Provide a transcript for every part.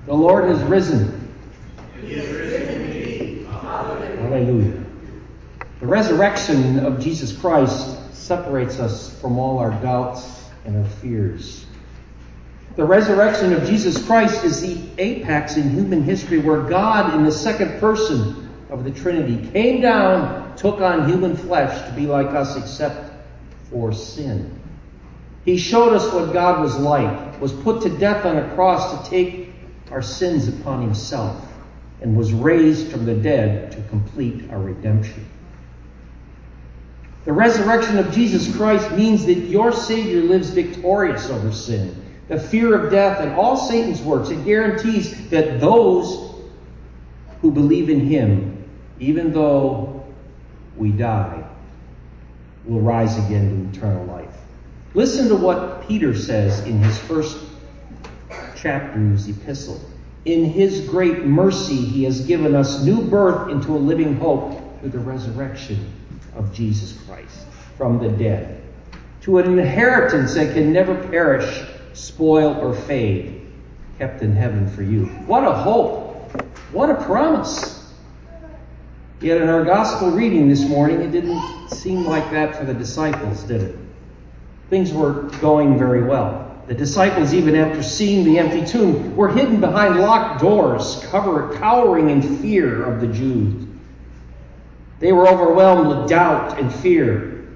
The Lord has risen. He is risen indeed. Hallelujah. The resurrection of Jesus Christ separates us from all our doubts and our fears. The resurrection of Jesus Christ is the apex in human history where God, in the second person of the Trinity, came down, took on human flesh to be like us except for sin. He showed us what God was like, was put to death on a cross to take our sins upon himself, and was raised from the dead to complete our redemption. The resurrection of Jesus Christ means that your Savior lives victorious over sin, the fear of death, and all Satan's works. It guarantees that those who believe in him, even though we die, will rise again to eternal life. Listen to what Peter says in his first chapter of his epistle. In his great mercy, he has given us new birth into a living hope through the resurrection of Jesus Christ from the dead, to an inheritance that can never perish, spoil, or fade, kept in heaven for you. What a hope! What a promise! Yet in our gospel reading this morning, it didn't seem like that for the disciples, did it? Things were going very well. The disciples, even after seeing the empty tomb, were hidden behind locked doors, cowering in fear of the Jews. They were overwhelmed with doubt and fear.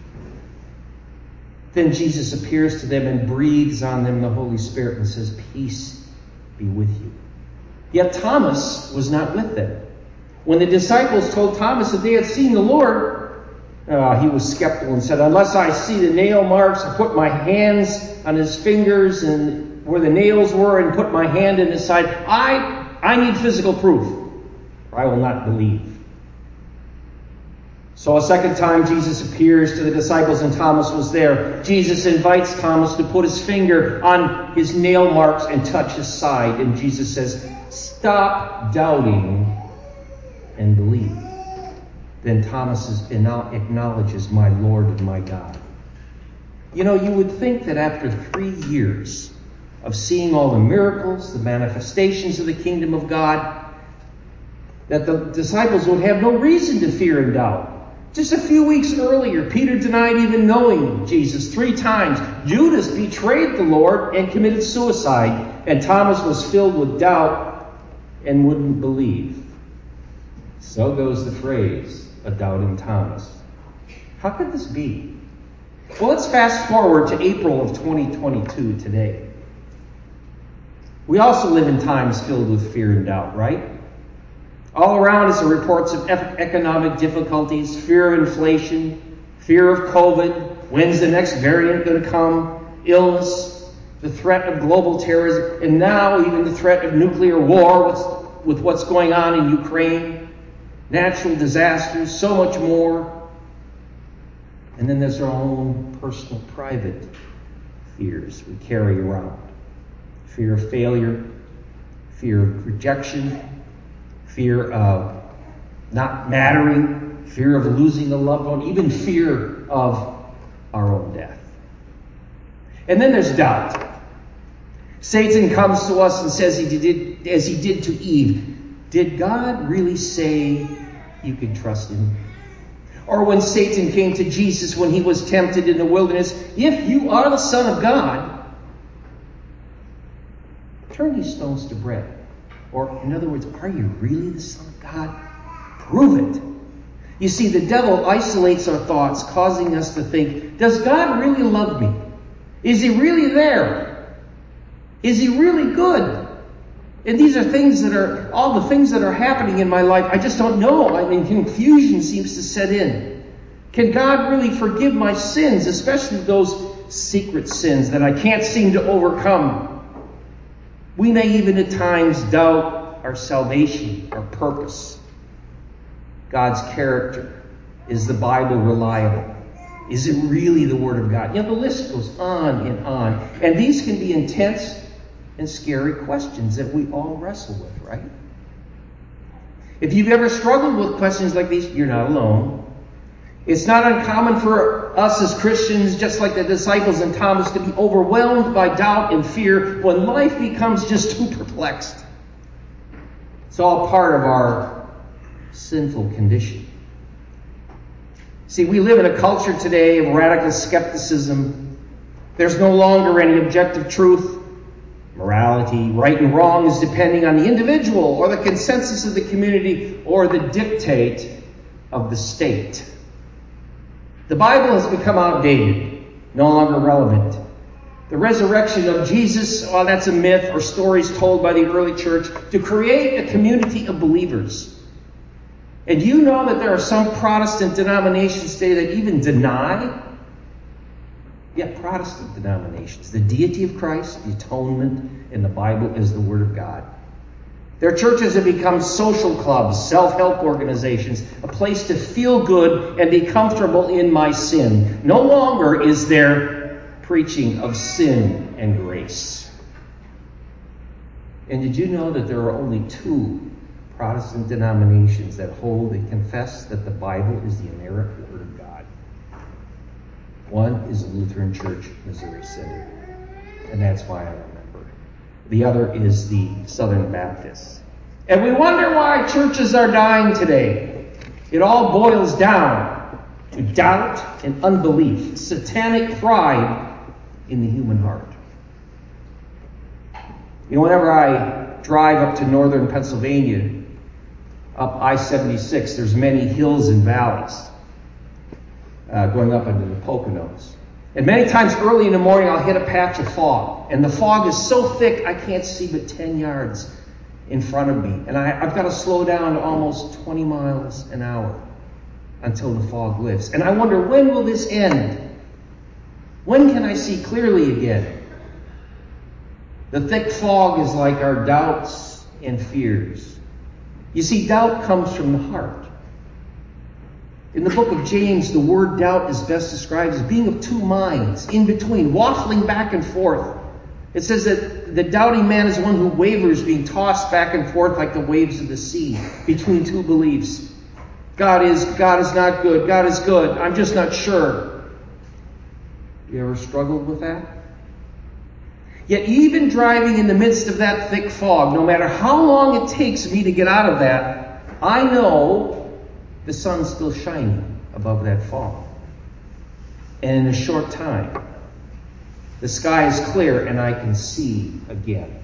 Then Jesus appears to them and breathes on them the Holy Spirit and says, "Peace be with you." Yet Thomas was not with them. When the disciples told Thomas that they had seen the Lord, he was skeptical and said, "Unless I see the nail marks and put my hands on his fingers and where the nails were and put my hand in his side, I need physical proof, or I will not believe." So a second time Jesus appears to the disciples and Thomas was there. Jesus invites Thomas to put his finger on his nail marks and touch his side. And Jesus says, "Stop doubting and believe." Then Thomas acknowledges, "My Lord and my God." You know, you would think that after 3 years of seeing all the miracles, the manifestations of the kingdom of God, that the disciples would have no reason to fear and doubt. Just a few weeks earlier, Peter denied even knowing Jesus 3 times. Judas betrayed the Lord and committed suicide. And Thomas was filled with doubt and wouldn't believe. So goes the phrase, a doubting Thomas. How could this be? Well, let's fast forward to April of 2022 today. We also live in times filled with fear and doubt, right? All around us are reports of economic difficulties, fear of inflation, fear of COVID, when's the next variant going to come, illness, the threat of global terrorism, and now even the threat of nuclear war with what's going on in Ukraine, natural disasters, so much more. And then there's our own personal, private fears we carry around. Fear of failure, fear of rejection, fear of not mattering, fear of losing a loved one, even fear of our own death. And then there's doubt. Satan comes to us and says, as he did to Eve, "Did God really say you could trust him?" Or when Satan came to Jesus when he was tempted in the wilderness, "If you are the Son of God, turn these stones to bread." Or, in other words, are you really the Son of God? Prove it. You see, the devil isolates our thoughts, causing us to think, does God really love me? Is he really there? Is he really good? And these are things all the things that are happening in my life. I just don't know. I mean, confusion seems to set in. Can God really forgive my sins, especially those secret sins that I can't seem to overcome? We may even at times doubt our salvation, our purpose, God's character. Is the Bible reliable? Is it really the Word of God? You know, the list goes on and on. And these can be intense and scary questions that we all wrestle with, right? If you've ever struggled with questions like these, you're not alone. It's not uncommon for us as Christians, just like the disciples and Thomas, to be overwhelmed by doubt and fear when life becomes just too perplexed. It's all part of our sinful condition. See, we live in a culture today of radical skepticism. There's no longer any objective truth. Morality, right and wrong, is depending on the individual or the consensus of the community or the dictate of the state. The Bible has become outdated, no longer relevant. The resurrection of Jesus, well, that's a myth or stories told by the early church to create a community of believers. And do you know that there are some Protestant denominations today that even deny, Protestant denominations, the deity of Christ, the atonement, and the Bible is the Word of God. Their churches have become social clubs, self-help organizations, a place to feel good and be comfortable in my sin. No longer is there preaching of sin and grace. And did you know that there are only 2 Protestant denominations that hold and confess that the Bible is the inerrant Word of God? One is the Lutheran Church, Missouri Synod, and that's why I remember. The other is the Southern Baptists. And we wonder why churches are dying today. It all boils down to doubt and unbelief, satanic pride in the human heart. You know, whenever I drive up to northern Pennsylvania, up I-76, there's many hills and valleys going up into the Poconos. And many times early in the morning, I'll hit a patch of fog. And the fog is so thick, I can't see but 10 yards in front of me. And I've got to slow down to almost 20 miles an hour until the fog lifts. And I wonder, when will this end? When can I see clearly again? The thick fog is like our doubts and fears. You see, doubt comes from the heart. In the book of James, the word doubt is best described as being of 2 minds, in between, waffling back and forth. It says that the doubting man is one who wavers, being tossed back and forth like the waves of the sea, between 2 beliefs. God is not good. God is good. I'm just not sure. You ever struggled with that? Yet even driving in the midst of that thick fog, no matter how long it takes me to get out of that, I know the sun's still shining above that fog. And in a short time, the sky is clear and I can see again.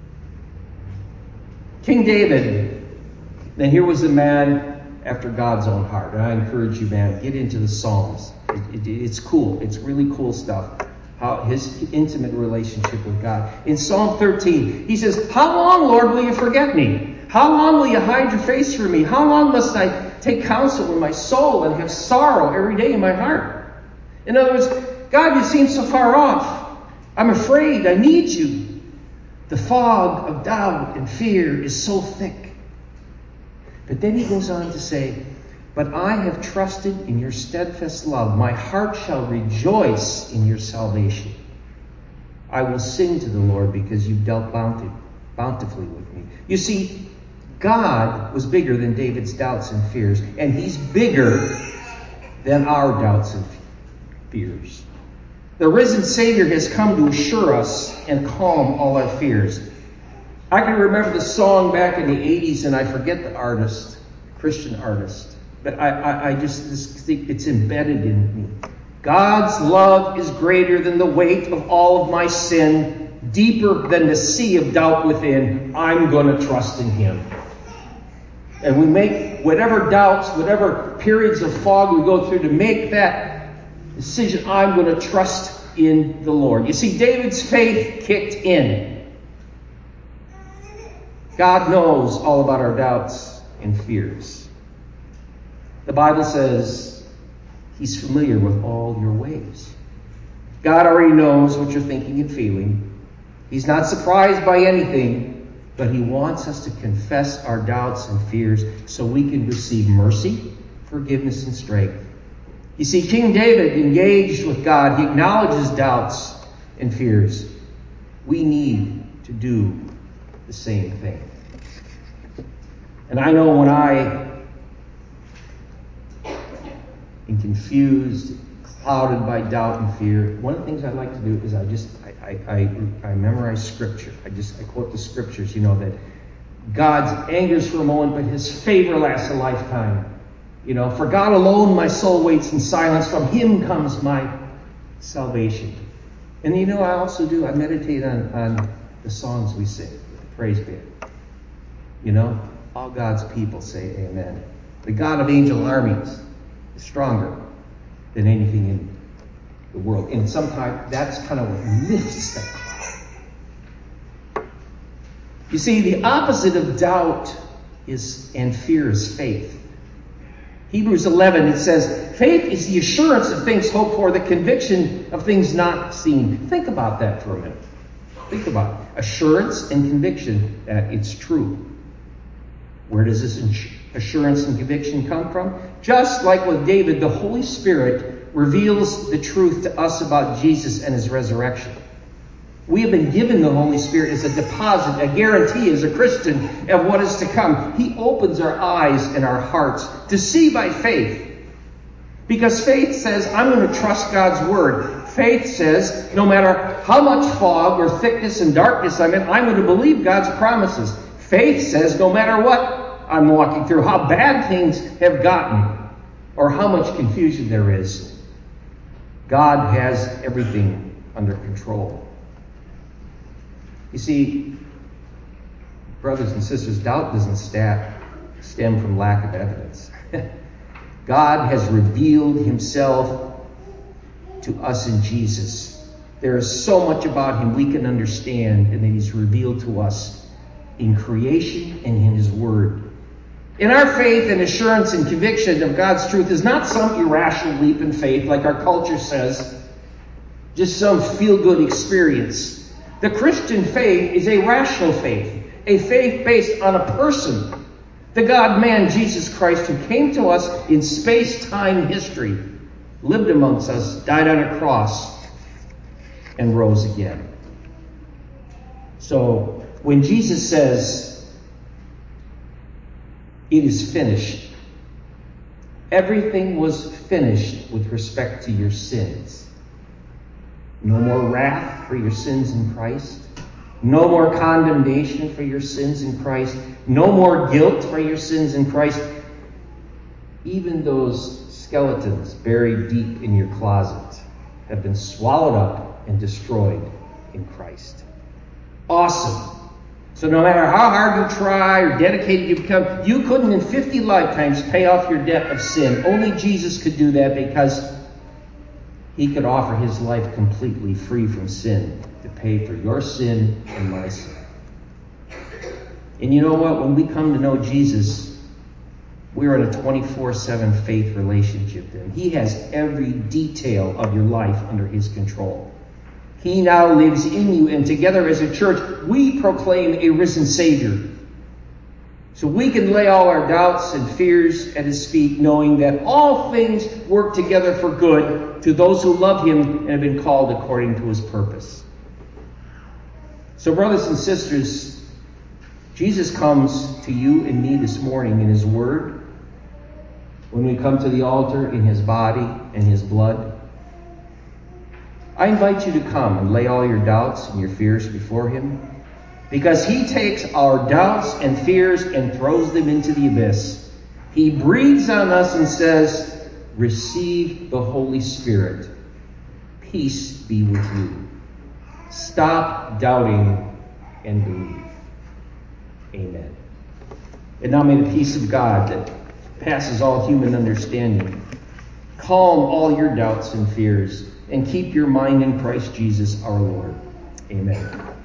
King David, then here was a man after God's own heart. And I encourage you, man, get into the Psalms. It's cool. It's really cool stuff. How his intimate relationship with God. In Psalm 13, he says, "How long, Lord, will you forget me? How long will you hide your face from me? How long must I take counsel in my soul and have sorrow every day in my heart?" In other words, God, you seem so far off. I'm afraid. I need you. The fog of doubt and fear is so thick. But then he goes on to say, "But I have trusted in your steadfast love. My heart shall rejoice in your salvation. I will sing to the Lord because you've dealt bountifully with me." You see, God was bigger than David's doubts and fears, and he's bigger than our doubts and fears. The risen Savior has come to assure us and calm all our fears. I can remember the song back in the 80s, and I forget the artist, Christian artist. But I just think it's embedded in me. God's love is greater than the weight of all of my sin, deeper than the sea of doubt within. I'm going to trust in him. And we make whatever doubts, whatever periods of fog we go through to make that decision, I'm going to trust in the Lord. You see, David's faith kicked in. God knows all about our doubts and fears. The Bible says he's familiar with all your ways. God already knows what you're thinking and feeling. He's not surprised by anything, but he wants us to confess our doubts and fears so we can receive mercy, forgiveness, and strength. You see, King David engaged with God. He acknowledges doubts and fears. We need to do the same thing. And I know when I am confused, clouded by doubt and fear, one of the things I like to do is I memorize scripture. I quote the scriptures, that God's angers for a moment, but his favor lasts a lifetime. For God alone my soul waits in silence. From him comes my salvation. And I also do. I meditate on the songs we sing with the praise band. All God's people say amen. The God of angel armies is stronger than anything in the world. And sometimes that's kind of what lifts that cloud. You see, the opposite of doubt and fear is faith. Hebrews 11, it says, faith is the assurance of things hoped for, the conviction of things not seen. Think about that for a minute. Think about it. Assurance and conviction that it's true. Where does this assurance and conviction come from? Just like with David, the Holy Spirit reveals the truth to us about Jesus and his resurrection. We have been given the Holy Spirit as a deposit, a guarantee as a Christian of what is to come. He opens our eyes and our hearts to see by faith. Because faith says, I'm going to trust God's word. Faith says, no matter how much fog or thickness and darkness I'm in, I'm going to believe God's promises. Faith says, no matter what I'm walking through, how bad things have gotten, or how much confusion there is, God has everything under control. You see, brothers and sisters, doubt doesn't stem from lack of evidence. God has revealed himself to us in Jesus. There is so much about him we can understand, and that he's revealed to us in creation and in his word. And our faith and assurance and conviction of God's truth is not some irrational leap in faith like our culture says, just some feel-good experience. The Christian faith is a rational faith, a faith based on a person, the God-man Jesus Christ, who came to us in space-time history, lived amongst us, died on a cross, and rose again. So when Jesus says, it is finished, everything was finished with respect to your sins. No more wrath for your sins in Christ. No more condemnation for your sins in Christ. No more guilt for your sins in Christ. Even those skeletons buried deep in your closet have been swallowed up and destroyed in Christ. Awesome. So no matter how hard you try or dedicated you become, you couldn't in 50 lifetimes pay off your debt of sin. Only Jesus could do that, because he could offer his life completely free from sin to pay for your sin and my sin. And you know what? When we come to know Jesus, we're in a 24/7 faith relationship with him. He has every detail of your life under his control. He now lives in you, and together as a church, we proclaim a risen Savior. So we can lay all our doubts and fears at his feet, knowing that all things work together for good to those who love him and have been called according to his purpose. So brothers and sisters, Jesus comes to you and me this morning in his word. When we come to the altar, in his body and his blood, I invite you to come and lay all your doubts and your fears before him, because he takes our doubts and fears and throws them into the abyss. He breathes on us and says, receive the Holy Spirit. Peace be with you. Stop doubting and believe. Amen. And now may the peace of God that passes all human understanding calm all your doubts and fears, and keep your mind in Christ Jesus our Lord. Amen.